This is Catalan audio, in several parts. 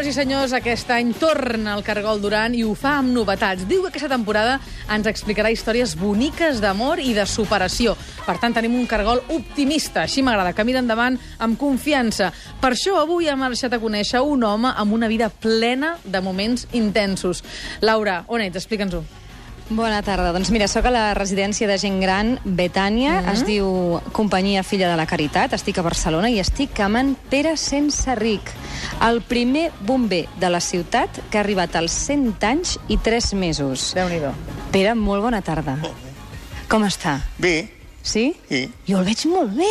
i senyors, aquest any torna el Cargol Duran i ho fa amb novetats. Diu que aquesta temporada ens explicarà històries boniques d'amor i de superació. Per tant, tenim un Cargol optimista. Així m'agrada, que mira endavant amb confiança. Per això avui hem marxat a conèixer un home amb una vida plena de moments intensos. Laura, on ets? Explica'ns-ho. Bona tarda. Doncs mira, sóc a la residència de gent gran Betània, es diu Companyia Filla de la Caritat, estic a Barcelona i estic amb en Pere Senserric, el primer bomber de la ciutat que ha arribat als 100 anys i 3 mesos. Déu-n'hi-do. Pere, molt bona tarda. Com està? Bé. Sí? Sí. Jo el veig molt bé.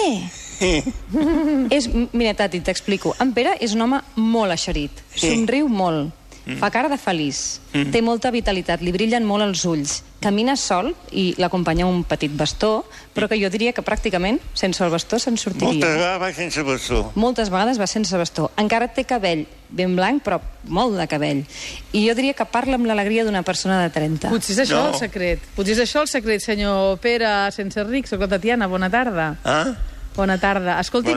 Sí. Mira, Tati, t'explico. En Pere és un home molt eixerit, somriu molt. Fa cara de feliç, té molta vitalitat, li brillen molt els ulls, camina sol i l'acompanya un petit bastó, però que jo diria que pràcticament sense el bastó se'n sortiria. Moltes vegades va sense bastó. Moltes vegades va sense bastó. Encara té cabell ben blanc, però molt de cabell. I jo diria que parla amb l'alegria d'una persona de 30. Potser és això el secret. Potser és això el secret, senyor Pere Senserric. Soc la Tatiana, bona tarda. Ah? Bona tarda. Escolti,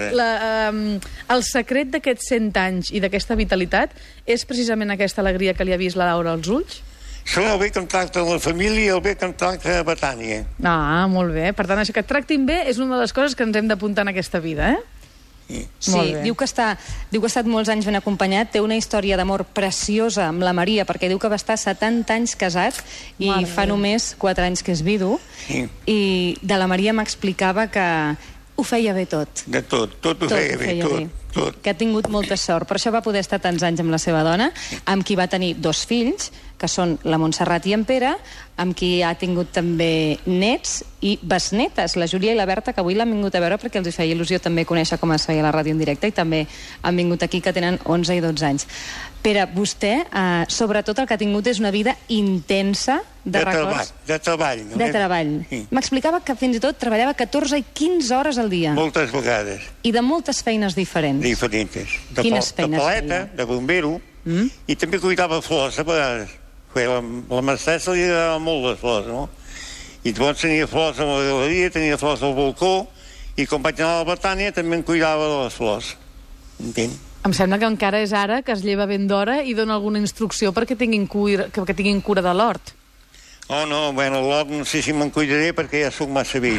el secret d'aquests 100 anys i d'aquesta vitalitat és precisament aquesta alegria que li ha vist la Laura als ulls? Són el bé que em tracta la família i el bé que em tracta a Betània. Ah, molt bé. Per tant, això que et tractin bé és una de les coses que ens hem d'apuntar en aquesta vida, eh? Sí, diu que ha estat molts anys ben acompanyat, té una història d'amor preciosa amb la Maria, perquè diu que va estar 70 anys casat i fa només 4 anys que és vidu. I de la Maria m'explicava que ho feia bé tot. De tot, tot ho feia bé, tot. Que ha tingut molta sort. Per això va poder estar tants anys amb la seva dona, amb qui va tenir 2 fills, que són la Montserrat i en Pere, amb qui ha tingut també nets i besnetes, la Júlia i la Berta, que avui l'han vingut a veure perquè els feia il·lusió també conèixer com es feia la ràdio en directe, i també han vingut aquí, que tenen 11 i 12 anys. Pere, vostè, sobretot el que ha tingut és una vida intensa de records... De treball. De treball. M'explicava que fins i tot treballava 14 i 15 hores al dia. Moltes vegades. I de moltes feines diferents. Diferents. Quines feines feia? De paleta, de bombero, i també cuidava flors, a vegades. La Mercè se li agradava molt les flors, no? I llavors tenia flors a la galeria, tenia flors al balcó, i quan vaig anar a la Betània també em cuidava de les flors. Entén? Em sembla que encara és ara que es lleva ben d'hora i dona alguna instrucció perquè tinguin cura de l'hort. Oh, no, bueno, l'hort no sé si me'n cuidaré perquè ja sóc massa vell.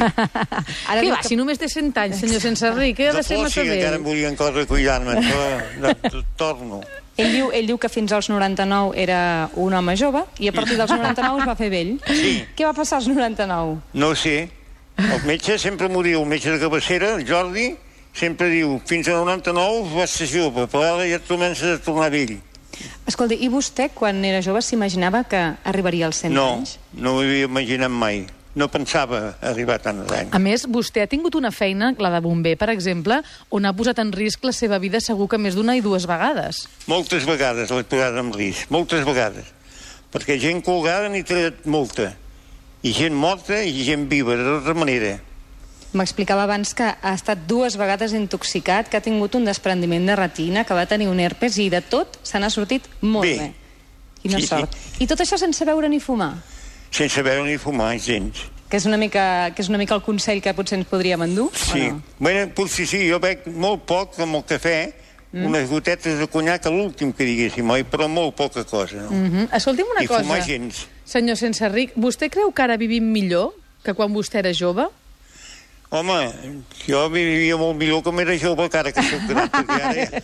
Què va, si només té 100 anys, senyor Senserric, que ha de ser massa vell? De flors sí, encara em volien coses cuidar-me, però torno. Ell diu que fins als 99 era un home jove i a partir dels 99 es va fer vell. Sí. Què va passar als 99? No ho sé. El metge sempre m'ho diu, el metge de cabecera, el Jordi, sempre diu, fins a 99 vas ser jove, però ara ja et comences a tornar vell. Escolta, i vostè, quan era jove, s'imaginava que arribaria als 100 anys? No m'ho havia imaginat mai. No pensava arribar tant d'any. A més, vostè ha tingut una feina, la de bomber, per exemple, on ha posat en risc la seva vida segur que més d'una i 2 vegades. Moltes vegades l'he posat en risc, moltes vegades. Perquè gent colgada n'hi tret molta. I gent morta i gent viva, de tota manera. M'explicava abans que ha estat 2 vegades intoxicat, que ha tingut un desprendiment de retina, que va tenir un herpes i de tot se n'ha sortit molt bé. Quina sort. I tot això sense beure ni fumar? Sense beure ni fumar, gens. Que és una mica el consell que potser ens podríem endur? Sí. Bueno, potser sí, jo bec molt poc amb el cafè, unes gotetes de conyac a l'últim que diguéssim, oi? Però molt poca cosa, no? Escolti'm una cosa, i fumar gens. Senyor Senserric, vostè creu que ara vivim millor que quan vostè era jove? Home, jo vivia molt millor com era jove, encara que soc gran, perquè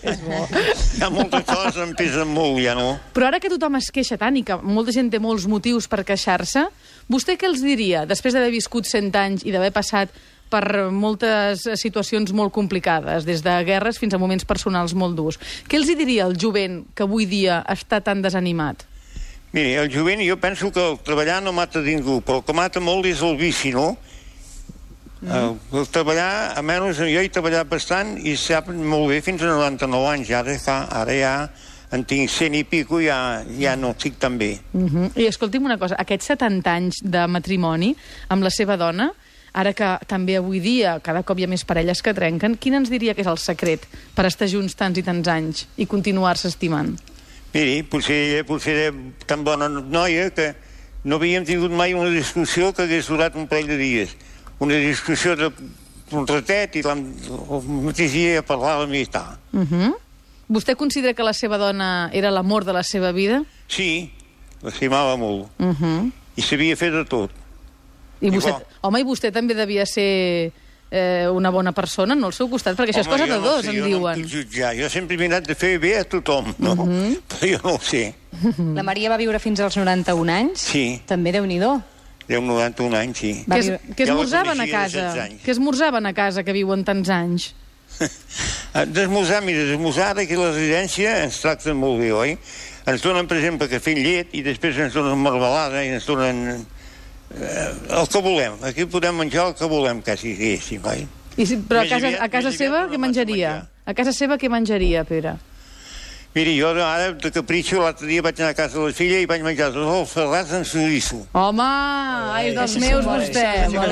ara hi ha moltes coses que em pesen molt, ja no? Però ara que tothom es queixa tant i que molta gent té molts motius per queixar-se, vostè què els diria, després d'haver viscut 100 anys i d'haver passat per moltes situacions molt complicades, des de guerres fins a moments personals molt durs, què els diria al jovent que avui dia està tan desanimat? Miri, el jovent, jo penso que el treballar no mata ningú, però el que mata molt és el vici, no? El treballar, almenys jo he treballat bastant i sap molt bé fins a 99 anys, ara ja en tinc 100 i pico, ja no estic tan bé. I escolti'm una cosa, aquests 70 anys de matrimoni amb la seva dona, ara que també avui dia cada cop hi ha més parelles que trenquen, quin ens diria que és el secret per estar junts tants i tants anys i continuar-se estimant? Miri, potser era tan bona noia que no havíem tingut mai una discussió que hagués durat un parell de dies. Una discussió d'un ratet i el mateix dia parlàvem i tal. Vostè considera que la seva dona era l'amor de la seva vida? Sí, l'estimava molt. I sabia fer de tot. I vostè també devia ser una bona persona no al seu costat, perquè això és cosa de dos, em diuen. Jo no puc jutjar. Jo sempre he anat de fer bé a tothom, no? Però jo no ho sé. La Maria va viure fins als 91 anys? Sí. També Déu-n'hi-do. Deu 91 anys, sí. Què esmorzaven a casa? Què esmorzaven a casa que viuen tants anys? D'esmorzar, mira, d'esmorzar aquí a la residència ens tracten molt bé, oi? Ens donen, per exemple, cafè amb llet i després ens donen marmelada i ens donen el que volem. Aquí podem menjar el que volem, quasi, sí, oi? Però a casa seva què menjaria? A casa seva què menjaria, Pere? Miri, jo ara, de capritxo, l'altre dia vaig anar a casa de la filla i vaig menjar tots els ferrats en xoriço. Home, és dels meus, vostè.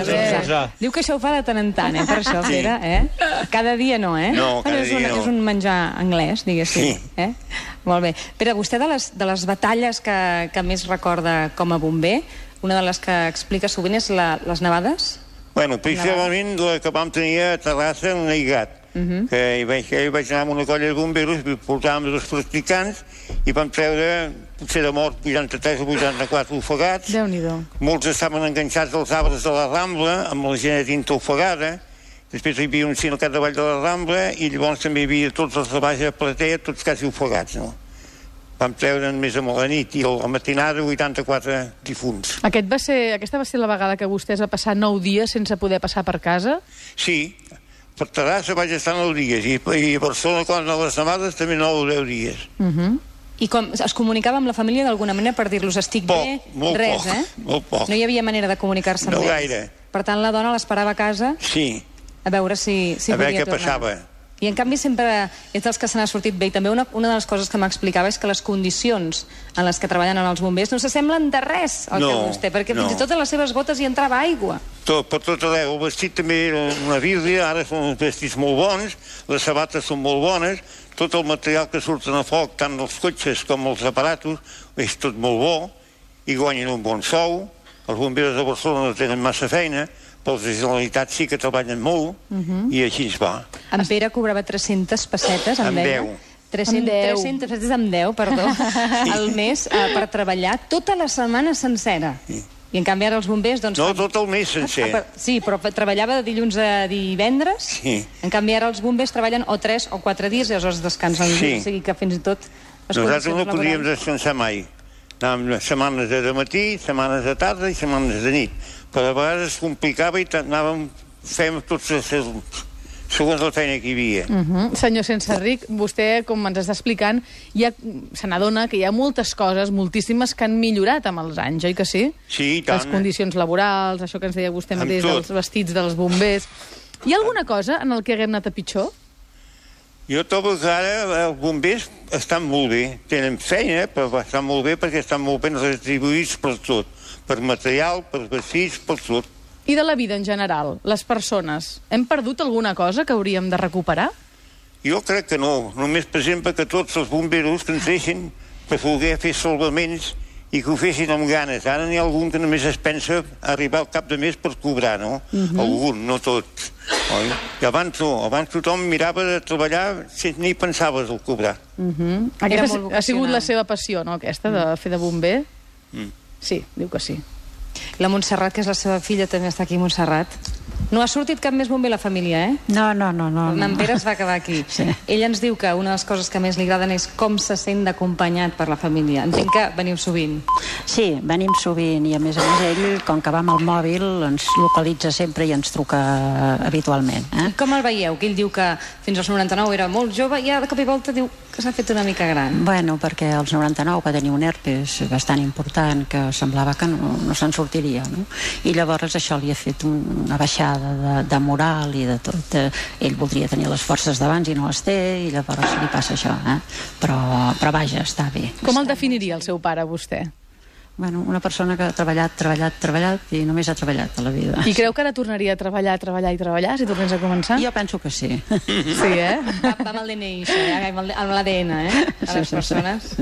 Diu que això ho fa de tant en tant, per això, Pere, Cada dia no, No, cada dia no. És un menjar anglès, diguéssim. Sí. Molt bé. Pere, vostè de les batalles que més recorda com a bomber, una de les que explica sovint és les nevades? Bueno, principalment la que vam tenir a Terrassa, en Aigat. Que hi vaig anar amb una colla de bomberos, portàvem dos practicants i vam treure, potser de mort, 83 o 84 ofegats. Déu-n'hi-do. Molts estaven enganxats als arbres de la Rambla, amb la gent dintre ofegada. Després hi havia un cine al capdavall de la Rambla i llavors també hi havia tots els de baix a platea, tots quasi ofegats, no? Vam treure més a la nit i a la matinada 84 difunts. Aquesta va ser la vegada que vostè va passar 9 dies sense poder passar per casa? Sí, per Terrassa vaig estar 9 dies i a Barcelona, quan a les nevades, també 9 o 10 dies. I com es comunicava amb la família d'alguna manera per dir-los estic bé? Molt Res, poc, molt poc. No hi havia manera de comunicar-se amb ells? No gaire. Per tant, la dona l'esperava a casa? Sí. A veure si a veure podia què tornar. passava. I en canvi sempre ets dels que se n'ha sortit bé. I també una de les coses que m'explicava és que les condicions en les que treballen els bombers no s'assemblen de res al que vostè, perquè fins i tot a les seves botes hi entrava aigua. Per tot arreu. El vestit també era una bíblia, ara són uns vestits molt bons, les sabates són molt bones, tot el material que surten a foc, tant els cotxes com els aparatos, és tot molt bo, i guanyen un bon sou. Els bombers de Barcelona no tenen massa feina, però els de Generalitat sí que treballen molt, i així es va. En Pere cobrava 300 pessetes, em deia. 300 pessetes amb 10, perdó, al mes per treballar tota la setmana sencera. I en canvi ara els bombers... No, tot el mes sencer. Sí, però treballava de dilluns a divendres. En canvi ara els bombers treballen o 3 o 4 dies i aleshores descansen. O sigui que fins i tot... Nosaltres no podríem descansar mai. Anàvem setmanes de matí, setmanes de tarda i setmanes de nit. Però a vegades es complicava i fèiem tots segons la feina que hi havia. Senyor Senserrich, vostè, com ens està explicant, se n'adona que hi ha moltes coses, moltíssimes, que han millorat amb els anys, oi que sí? Sí, i tant. Les condicions laborals, això que ens deia vostè mateix, dels vestits dels bombers. Hi ha alguna cosa en el que haguem anat a pitjor? Jo trobo que ara els bombers estan molt bé. Tenen feina, però estan molt bé perquè estan molt ben retribuïts per tot. Per material, per vestits, per tot. I de la vida en general, les persones, hem perdut alguna cosa que hauríem de recuperar? Jo crec que no. Només, per exemple, que tots els bomberos que ens deixen per poder fer salvaments i que ho fessin amb ganes. Ara n'hi ha algun que només es pensa arribar al cap de mes per cobrar, no? Algun, no tots. I abans no. Abans tothom mirava de treballar sense ni pensaves el cobrar. Aquesta ha sigut la seva passió, no?, aquesta, de fer de bomber? Sí, diu que sí. La Montserrat, que és la seva filla, també està aquí, Montserrat. No ha sortit cap més bomber a la família, eh? No. En Pere es va quedar aquí. Ell ens diu que una de les coses que més li agraden és com se sent acompanyat per la família. Entenc que veniu sovint. Sí, venim sovint, i a més ell, com que va amb el mòbil, ens localitza sempre i ens truca habitualment. I com el veieu? Que ell diu que fins als 99 era molt jove i ara de cop i volta diu que s'ha fet una mica gran. Bueno, perquè als 99 va tenir un herpes bastant important que semblava que no se'n sortiria, no? I llavors això li ha fet una baixada de moral i de tot. Ell voldria tenir les forces d'abans i no les té, i llavors li passa això, però vaja, està bé. Com el definiria el seu pare, vostè? Bueno, una persona que ha treballat i només ha treballat a la vida. I creu que ara tornaria a treballar si tornés a començar? Jo penso que sí. Sí, eh? Va amb el DNI, amb l'ADN, a les persones.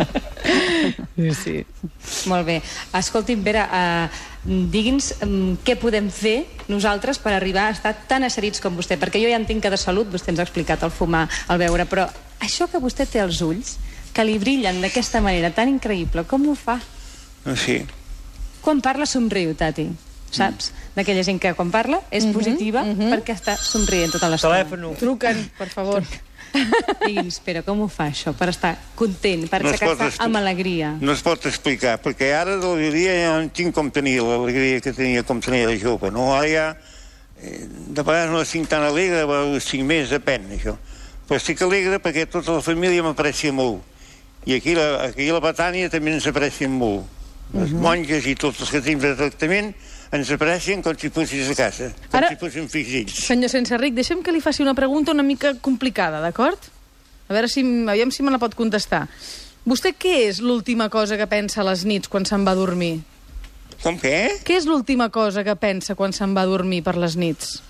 Sí. Molt bé. Escolti'm, Pere, digui'ns què podem fer nosaltres per arribar a estar tan eixerits com vostè, perquè jo ja entenc que de salut, vostè ens ha explicat el fumar, el beure, però Això que vostè té als ulls, que li brillen d'aquesta manera tan increïble, com ho fa? Sí. Quan parla somriu, Tati, saps? D'aquella gent que quan parla és positiva perquè està somrient tota l'estona. Telèfon. Truquen, per favor. Digui'ns, però com ho fa això? Per estar content, per aixecar-se amb alegria. No es pot explicar, perquè ara d'alegria ja no tinc com tenir l'alegria que tenia com tenia de jove, no? Ara ja, de vegades no estic tan alegre, estic més, depèn, això. Però estic alegre perquè tota la família m'aprecia molt. I aquí a la Betània també ens aprecien molt. Les monges i tots els que tenim de tractament ens aprecien com si fossis a casa, com si fossin fills d'ells. Senyor Senserrich, deixem que li faci una pregunta una mica complicada, d'acord? A veure aviam si me la pot contestar. Vostè què és l'última cosa que pensa a les nits quan se'n va a dormir? Com què? Què és l'última cosa que pensa quan se'n va a dormir per les nits?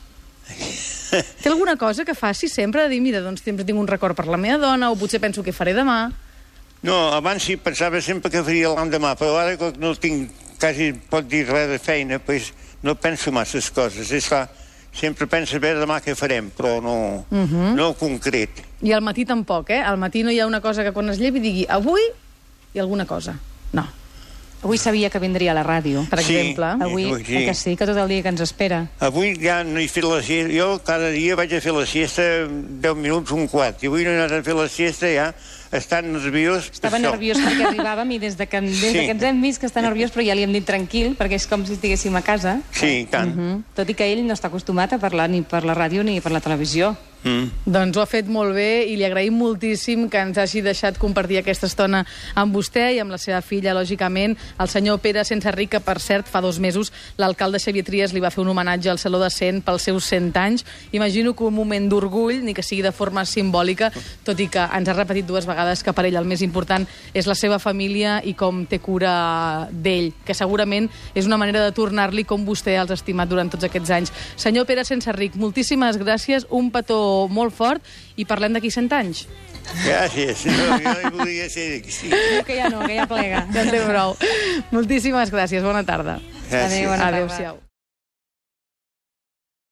Té alguna cosa que faci sempre de dir, mira, doncs sempre tinc un record per la meva dona, o potser penso què faré demà? No, abans sí, pensava sempre que faria l'endemà, però ara que no tinc quasi, pot dir, res de feina, doncs no penso masses coses. És clar, sempre penso a veure demà què farem, però no concret. I al matí tampoc, eh? Al matí no hi ha una cosa que quan es llevi digui avui hi ha alguna cosa. No. Avui sabia que vindria a la ràdio, per exemple. Avui, sí. Que sí, que tot el dia que ens espera. Avui ja no he fet la siesta. Jo cada dia vaig a fer la siesta 10 minuts, un quart. I avui no he anat a fer la siesta ja, estant nerviós. Estava nerviós perquè arribàvem i des que ens hem vist que està nerviós, però ja li hem dit tranquil, perquè és com si estiguéssim a casa. Sí, tant. Tot i que ell no està acostumat a parlar ni per la ràdio ni per la televisió. Doncs ho ha fet molt bé i li agraïm moltíssim que ens hagi deixat compartir aquesta estona amb vostè i amb la seva filla, lògicament, el senyor Pere Senserrich, que per cert fa 2 mesos l'alcalde Xavier Trias li va fer un homenatge al Saló de 100 pels seus 100 anys. Imagino que un moment d'orgull, ni que sigui de forma simbòlica, tot i que ens ha repetit 2 vegades que per ell el més important és la seva família i com té cura d'ell, que segurament és una manera de tornar-li com vostè els ha estimat durant tots aquests anys. Senyor Pere Senserrich, moltíssimes gràcies, un petó molt fort i parlem d'aquí 100 anys. Gràcies. No, jo no volia ser d'aquí. Sí. Que ja no, que ja plega. Ja en té prou. Moltíssimes gràcies, bona tarda. Gràcies. Adéu, bona tarda. Adéu-siau.